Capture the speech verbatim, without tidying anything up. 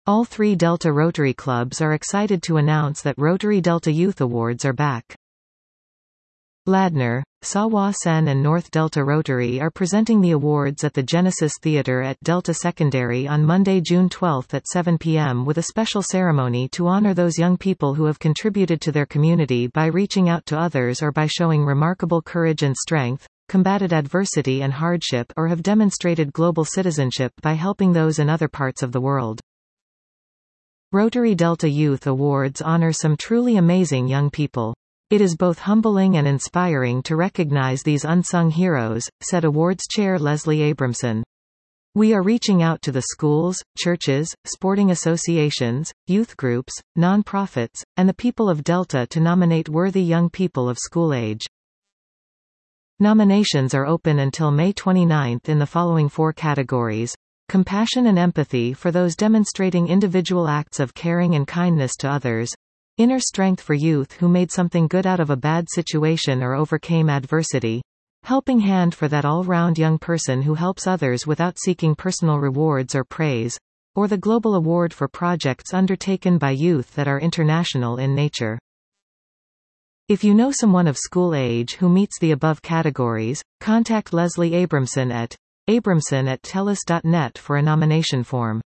All three Delta Rotary Clubs are excited to announce that Rotary Delta Youth Awards are back. Ladner, Sawa Sen and North Delta Rotary are presenting the awards at the Genesis Theatre at Delta Secondary on Monday, June twelfth at seven p m with a special ceremony to honor those young people who have contributed to their community by reaching out to others or by showing remarkable courage and strength, combated adversity and hardship, or have demonstrated global citizenship by helping those in other parts of the world. Rotary Delta Youth Awards honor some truly amazing young people. It is both humbling and inspiring to recognize these unsung heroes, said awards chair Leslie Abramson. We are reaching out to the schools, churches, sporting associations, youth groups, non-profits, and the people of Delta to nominate worthy young people of school age. Nominations are open until May twenty-ninth in the following four categories: compassion and empathy for those demonstrating individual acts of caring and kindness to others; inner strength for youth who made something good out of a bad situation or overcame adversity; helping hand for that all-round young person who helps others without seeking personal rewards or praise; or the Global Award for projects undertaken by youth that are international in nature. If you know someone of school age who meets the above categories, contact Leslie Abramson at abramson at telus dot net for a nomination form.